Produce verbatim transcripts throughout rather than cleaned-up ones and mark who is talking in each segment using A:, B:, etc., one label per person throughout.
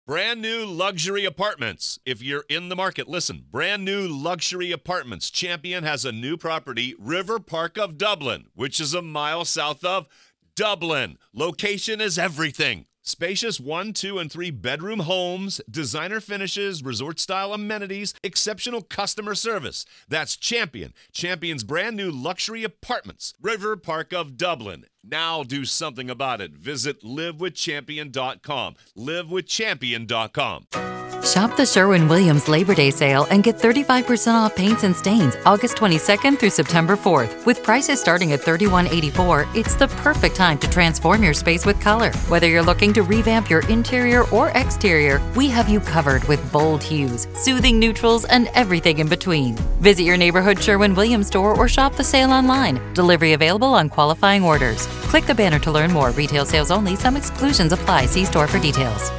A: Brand new luxury apartments. If you're in the market, listen. Brand new luxury apartments. Champion has a new property, River Park of Dublin, which is a mile south of Dublin. Location is everything. Spacious one, two, and three bedroom homes, designer finishes, resort-style amenities, exceptional customer service. That's Champion. Champion's brand new luxury apartments, River Park of Dublin. Now do something about it. Visit live with champion dot com. live with champion dot com.
B: Shop the Sherwin-Williams Labor Day sale and get thirty-five percent off paints and stains August twenty-second through September fourth. With prices starting at thirty-one eighty-four, it's the perfect time to transform your space with color. Whether you're looking to revamp your interior or exterior, we have you covered with bold hues, soothing neutrals, and everything in between. Visit your neighborhood Sherwin-Williams store or shop the sale online. Delivery available on qualifying orders. Click the banner to learn more. Retail sales only. Some exclusions apply. See store for details.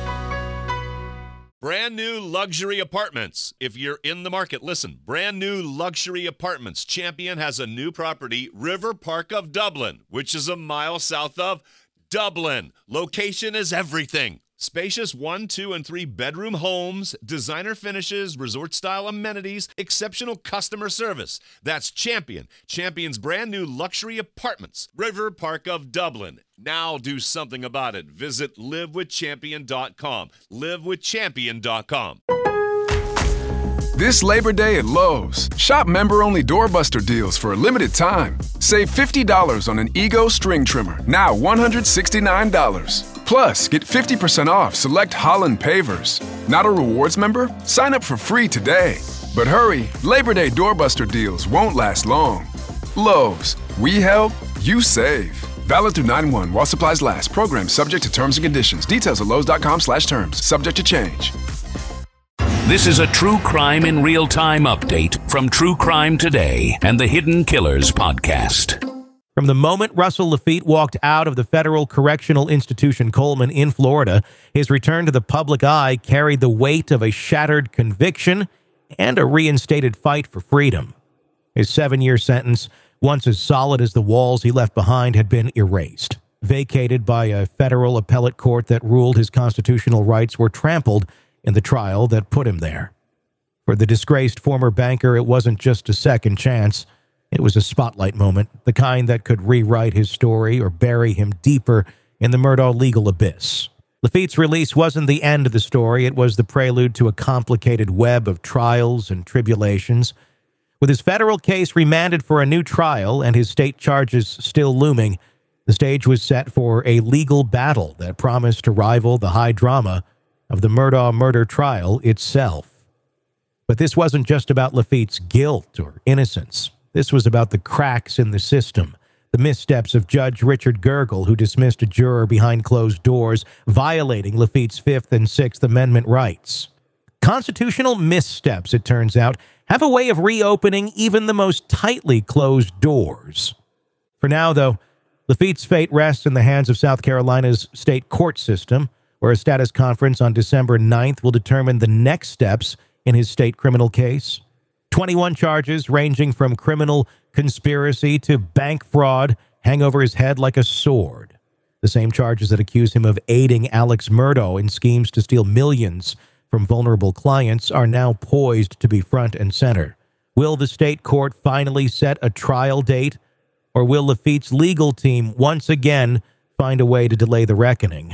A: Brand new luxury apartments. If you're in the market, listen. Brand new luxury apartments. Champion has a new property, River Park of Dublin, which is a mile south of Dublin. Location is everything. Spacious one, two, and three bedroom homes, designer finishes, resort-style amenities, exceptional customer service. That's Champion. Champion's brand new luxury apartments, River Park of Dublin. Now do something about it. Visit live with champion dot com. live with champion dot com.
C: This Labor Day at Lowe's, shop member-only doorbuster deals for a limited time. Save fifty dollars on an Ego string trimmer, now one hundred sixty-nine dollars. Plus, get fifty percent off select Holland pavers. Not a rewards member? Sign up for free today. But hurry, Labor Day doorbuster deals won't last long. Lowe's, we help, you save. Valid through nine one while supplies last. Program subject to terms and conditions. Details at lowes dot com slash terms. Subject to change.
D: This is a True Crime in Real Time update from True Crime Today and the Hidden Killers podcast.
E: From the moment Russell Laffitte walked out of the Federal Correctional Institution Coleman in Florida, his return to the public eye carried the weight of a shattered conviction and a reinstated fight for freedom. His seven-year sentence, once as solid as the walls he left behind, had been erased, vacated by a federal appellate court that ruled his constitutional rights were trampled in the trial that put him there. For the disgraced former banker, it wasn't just a second chance. It was a spotlight moment, the kind that could rewrite his story or bury him deeper in the Murdaugh legal abyss. Laffitte's release wasn't the end of the story. It was the prelude to a complicated web of trials and tribulations. With his federal case remanded for a new trial and his state charges still looming, the stage was set for a legal battle that promised to rival the high drama of the Murdaugh murder trial itself. But this wasn't just about Laffitte's guilt or innocence. This was about the cracks in the system, the missteps of Judge Richard Gergel, who dismissed a juror behind closed doors, violating Laffitte's Fifth and Sixth Amendment rights. Constitutional missteps, it turns out, have a way of reopening even the most tightly closed doors. For now, though, Laffitte's fate rests in the hands of South Carolina's state court system, where a status conference on December ninth will determine the next steps in his state criminal case. twenty-one charges ranging from criminal conspiracy to bank fraud hang over his head like a sword. The same charges that accuse him of aiding Alex Murdaugh in schemes to steal millions from vulnerable clients are now poised to be front and center. Will the state court finally set a trial date, or will Laffitte's legal team once again find a way to delay the reckoning?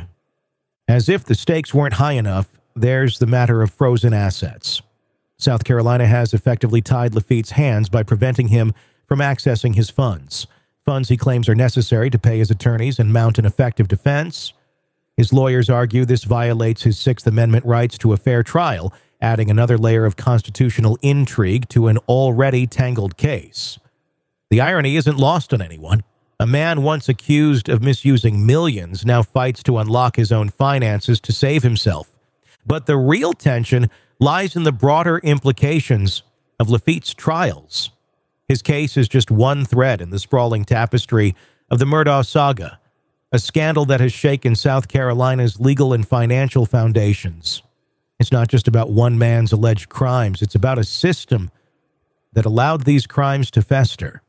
E: As if the stakes weren't high enough, there's the matter of frozen assets. South Carolina has effectively tied Laffitte's hands by preventing him from accessing his funds. Funds he claims are necessary to pay his attorneys and mount an effective defense. His lawyers argue this violates his Sixth Amendment rights to a fair trial, adding another layer of constitutional intrigue to an already tangled case. The irony isn't lost on anyone. A man once accused of misusing millions now fights to unlock his own finances to save himself. But the real tension lies in the broader implications of Laffitte's trials. His case is just one thread in the sprawling tapestry of the Murdaugh saga, a scandal that has shaken South Carolina's legal and financial foundations. It's not just about one man's alleged crimes. It's about a system that allowed these crimes to fester.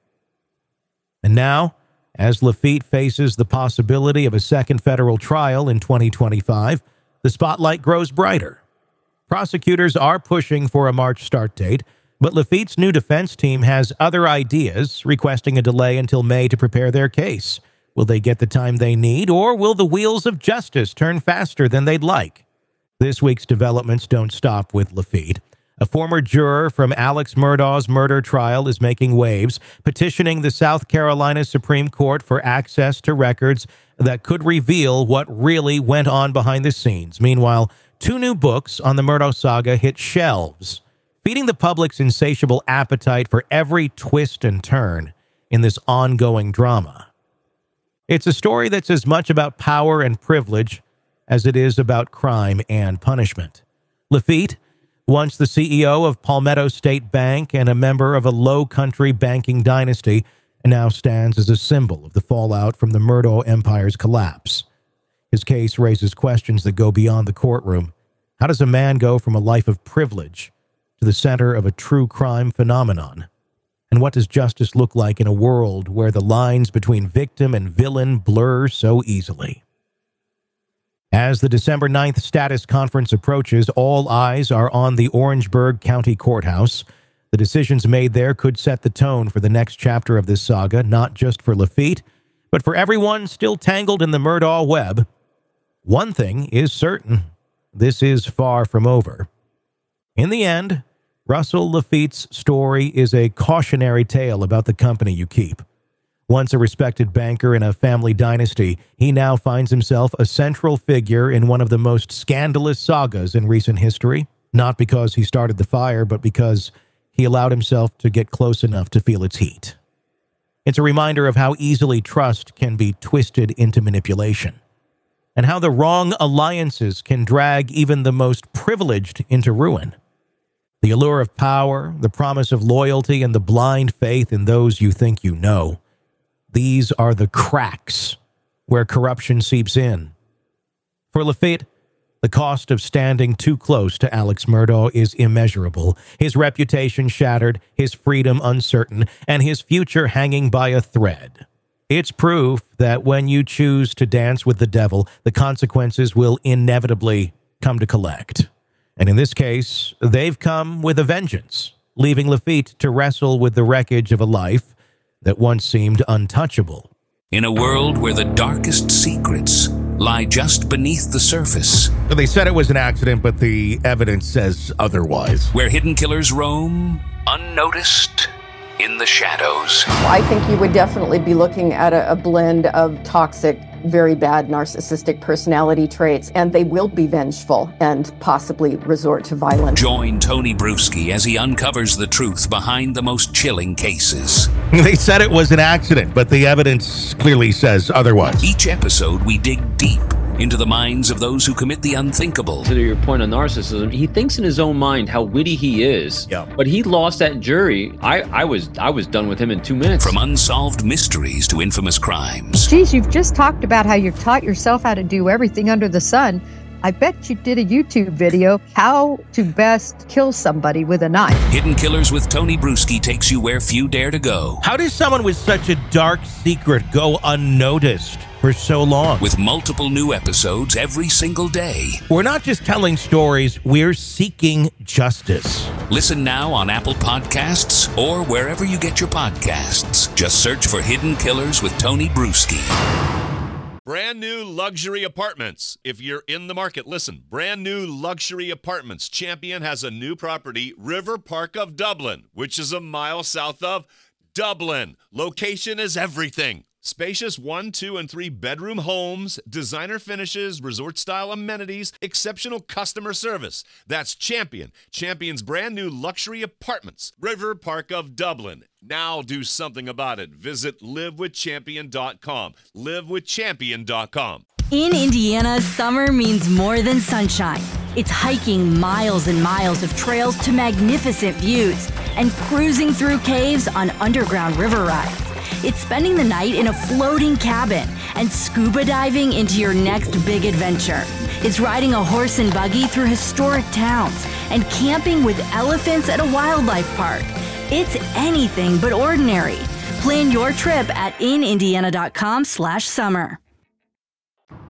E: And now, as Laffitte faces the possibility of a second federal trial in twenty twenty-five, the the spotlight grows brighter. Prosecutors are pushing for a March start date, but Lafitte's new defense team has other ideas, requesting a delay until May to prepare their case. Will they get the time they need, or will the wheels of justice turn faster than they'd like? This week's developments don't stop with Lafitte. A former juror from Alex Murdaugh's murder trial is making waves, petitioning the South Carolina Supreme Court for access to records that could reveal what really went on behind the scenes. Meanwhile, two new books on the Murdaugh saga hit shelves, feeding the public's insatiable appetite for every twist and turn in this ongoing drama. It's a story that's as much about power and privilege as it is about crime and punishment. Lafitte, once the C E O of Palmetto State Bank and a member of a low-country banking dynasty, now stands as a symbol of the fallout from the Murdaugh empire's collapse. His case raises questions that go beyond the courtroom. How does a man go from a life of privilege to the center of a true crime phenomenon? And what does justice look like in a world where the lines between victim and villain blur so easily? As the December ninth status conference approaches, all eyes are on the Orangeburg County Courthouse. The decisions made there could set the tone for the next chapter of this saga, not just for Lafitte, but for everyone still tangled in the Murdaugh web. One thing is certain: this is far from over. In the end, Russell Lafitte's story is a cautionary tale about the company you keep. Once a respected banker in a family dynasty, he now finds himself a central figure in one of the most scandalous sagas in recent history, not because he started the fire, but because he allowed himself to get close enough to feel its heat. It's a reminder of how easily trust can be twisted into manipulation, and how the wrong alliances can drag even the most privileged into ruin. The allure of power, the promise of loyalty, and the blind faith in those you think you know. These are the cracks where corruption seeps in. For Lafitte, the cost of standing too close to Alex Murdaugh is immeasurable, his reputation shattered, his freedom uncertain, and his future hanging by a thread. It's proof that when you choose to dance with the devil, the consequences will inevitably come to collect. And in this case, they've come with a vengeance, leaving Lafitte to wrestle with the wreckage of a life that once seemed untouchable.
D: In a world where the darkest secrets lie just beneath the surface.
E: They said it was an accident, but the evidence says otherwise.
D: Where hidden killers roam, unnoticed, in the shadows.
F: I think you would definitely be looking at a, a blend of toxic, very bad narcissistic personality traits, and they will be vengeful and possibly resort to violence.
D: Join Tony Bruschi as he uncovers the truth behind the most chilling cases.
E: They said it was an accident, but the evidence clearly says otherwise.
D: Each episode, we dig deep into the minds of those who commit the unthinkable.
G: To your point on narcissism, he thinks in his own mind how witty he is.
E: Yeah.
G: But he lost that jury. I, I was I was done with him in two minutes.
D: From unsolved mysteries to infamous crimes.
H: Geez, you've just talked about how you've taught yourself how to do everything under the sun. I bet you did a YouTube video, how to best kill somebody with a knife.
D: Hidden Killers with Tony Bruschi takes you where few dare to go.
E: How does someone with such a dark secret go unnoticed for so long?
D: With multiple new episodes every single day.
E: We're not just telling stories, we're seeking justice.
D: Listen now on Apple Podcasts or wherever you get your podcasts. Just search for Hidden Killers with Tony Bruschi.
A: Brand new luxury apartments. If you're in the market, listen. Brand new luxury apartments. Champion has a new property, River Park of Dublin, which is a mile south of Dublin. Location is everything. Spacious one, two, and three bedroom homes, designer finishes, resort-style amenities, exceptional customer service. That's Champion. Champion's brand new luxury apartments, River Park of Dublin. Now do something about it. Visit live with champion dot com. live with champion dot com.
I: In Indiana, summer means more than sunshine. It's hiking miles and miles of trails to magnificent views and cruising through caves on underground river rides. It's spending the night in a floating cabin and scuba diving into your next big adventure. It's riding a horse and buggy through historic towns and camping with elephants at a wildlife park. It's anything but ordinary. Plan your trip at in indiana dot com slash summer.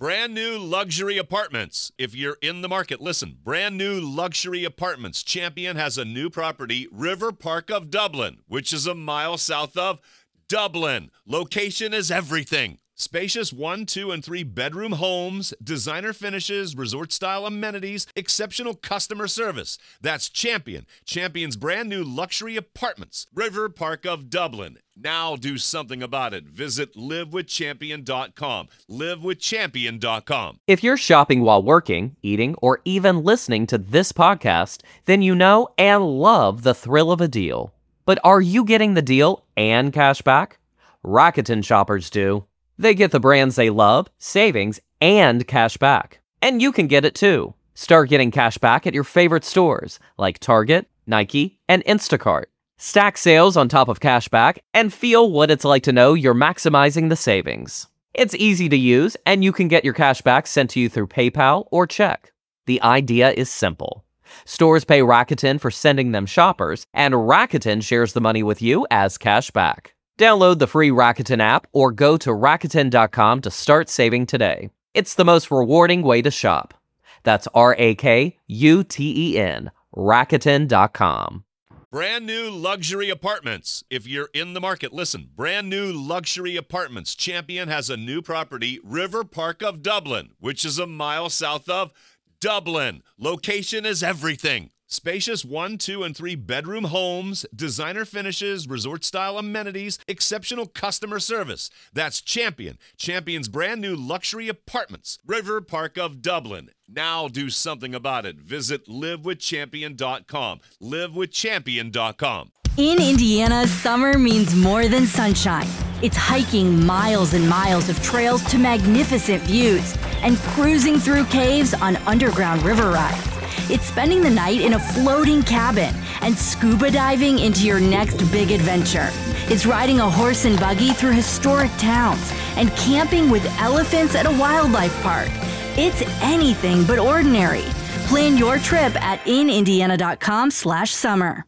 A: Brand new luxury apartments. If you're in the market, listen. Brand new luxury apartments. Champion has a new property, River Park of Dublin, which is a mile south of Dublin. Location is everything. Spacious one, two, and three bedroom homes, designer finishes, resort-style amenities, exceptional customer service. That's Champion. Champion's brand new luxury apartments, River Park of Dublin. Now do something about it. Visit live with champion dot com. live with champion dot com.
J: If you're shopping while working, eating, or even listening to this podcast, then you know and love the thrill of a deal. But are you getting the deal and cash back? Rakuten shoppers do. They get the brands they love, savings, and cash back. And you can get it too. Start getting cash back at your favorite stores like Target, Nike, and Instacart. Stack sales on top of cash back and feel what it's like to know you're maximizing the savings. It's easy to use, and you can get your cash back sent to you through PayPal or check. The idea is simple. Stores pay Rakuten for sending them shoppers, and Rakuten shares the money with you as cash back. Download the free Rakuten app or go to Rakuten dot com to start saving today. It's the most rewarding way to shop. That's R A K U T E N, Rakuten dot com.
A: Brand new luxury apartments. If you're in the market, listen. Brand new luxury apartments. Champion has a new property, River Park of Dublin, which is a mile south of Dublin. Location is everything. Spacious one, two, and three bedroom homes, designer finishes, resort-style amenities, exceptional customer service. That's Champion. Champion's brand new luxury apartments, River Park of Dublin. Now do something about it. Visit live with champion dot com. live with champion dot com.
I: In Indiana, summer means more than sunshine. It's hiking miles and miles of trails to magnificent views and cruising through caves on underground river rides. It's spending the night in a floating cabin and scuba diving into your next big adventure. It's riding a horse and buggy through historic towns and camping with elephants at a wildlife park. It's anything but ordinary. Plan your trip at in indiana dot com slash summer.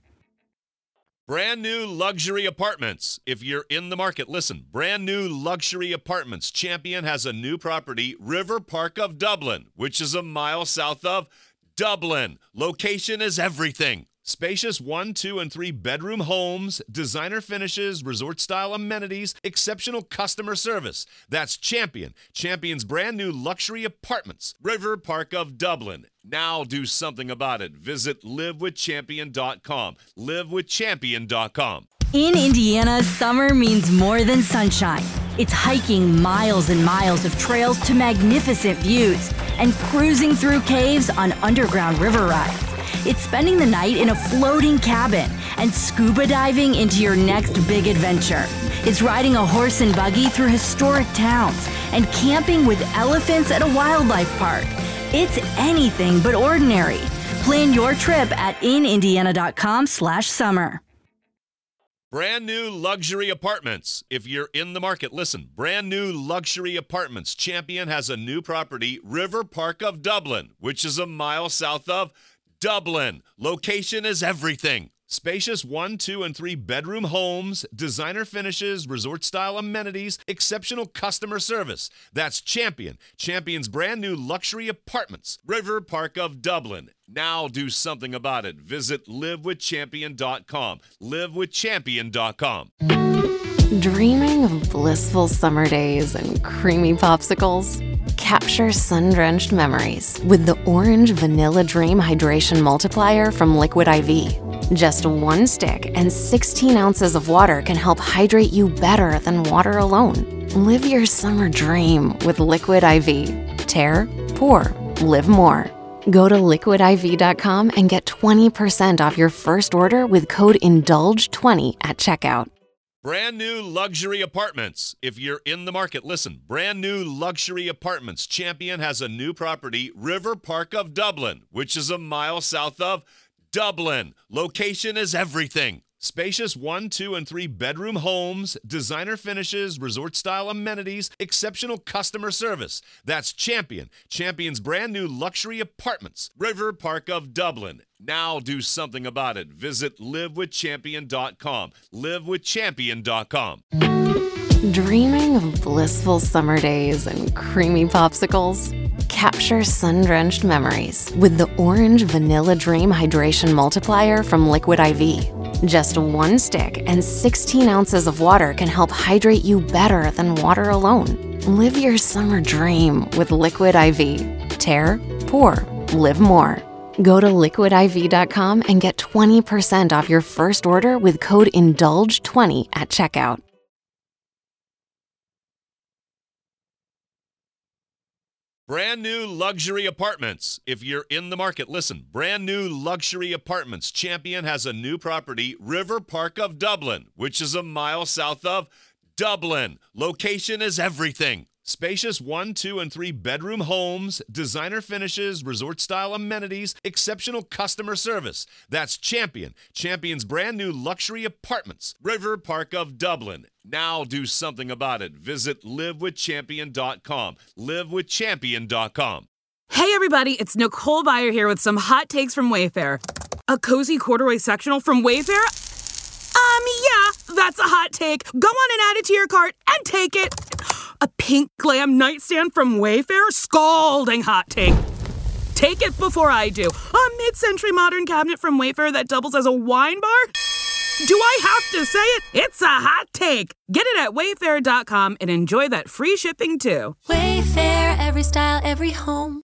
A: Brand new luxury apartments. If you're in the market, listen. Brand new luxury apartments. Champion has a new property, River Park of Dublin, which is a mile south of Dublin. Location is everything. Spacious one, two, and three bedroom homes, designer finishes, resort-style amenities, exceptional customer service. That's Champion. Champion's brand new luxury apartments, River Park of Dublin. Now do something about it. Visit live with champion dot com. live with champion dot com.
I: In Indiana, summer means more than sunshine. It's hiking miles and miles of trails to magnificent views and cruising through caves on underground river rides. It's spending the night in a floating cabin and scuba diving into your next big adventure. It's riding a horse and buggy through historic towns and camping with elephants at a wildlife park. It's anything but ordinary. Plan your trip at in indiana dot com slash summer.
A: Brand new luxury apartments. If you're in the market, listen. Brand new luxury apartments. Champion has a new property, River Park of Dublin, which is a mile south of Dublin. Location is everything. Spacious one, two, and three bedroom homes, designer finishes, resort-style amenities, exceptional customer service. That's Champion. Champion's brand new luxury apartments, River Park of Dublin. Now do something about it. Visit live with champion dot com. live with champion dot com.
K: Dreaming of blissful summer days and creamy popsicles? Capture sun-drenched memories with the Orange Vanilla Dream Hydration Multiplier from Liquid I V. Just one stick and sixteen ounces of water can help hydrate you better than water alone. Live your summer dream with Liquid I V. Tear, pour, live more. Go to liquid I V dot com and get twenty percent off your first order with code indulge twenty at checkout.
A: Brand new luxury apartments. If you're in the market, listen. Brand new luxury apartments. Champion has a new property, River Park of Dublin, which is a mile south of Dublin. Location is everything. Spacious one, two, and three bedroom homes, designer finishes, resort-style amenities, exceptional customer service. That's Champion. Champion's brand new luxury apartments, River Park of Dublin. Now do something about it. Visit live with champion dot com. live with champion dot com.
K: Dreaming of blissful summer days and creamy popsicles? Capture sun-drenched memories with the Orange Vanilla Dream Hydration Multiplier from Liquid I V. Just one stick and sixteen ounces of water can help hydrate you better than water alone. Live your summer dream with Liquid I V. Tear, pour, live more. Go to liquid I V dot com and get twenty percent off your first order with code indulge twenty at checkout.
A: Brand new luxury apartments. If you're in the market, listen. Brand new luxury apartments. Champion has a new property, River Park of Dublin, which is a mile south of Dublin. Location is everything. Spacious one, two, and three bedroom homes, designer finishes, resort-style amenities, exceptional customer service. That's Champion. Champion's brand new luxury apartments, River Park of Dublin. Now do something about it. Visit live with champion dot com. live with champion dot com.
L: Hey everybody, it's Nicole Byer here with some hot takes from Wayfair. A cozy corduroy sectional from Wayfair? Um, yeah, that's a hot take. Go on and add it to your cart and take it. A pink glam nightstand from Wayfair? Scalding hot take. Take it before I do. A mid-century modern cabinet from Wayfair that doubles as a wine bar? Do I have to say it? It's a hot take. Get it at wayfair dot com and enjoy that free shipping too.
M: Wayfair, every style, every home.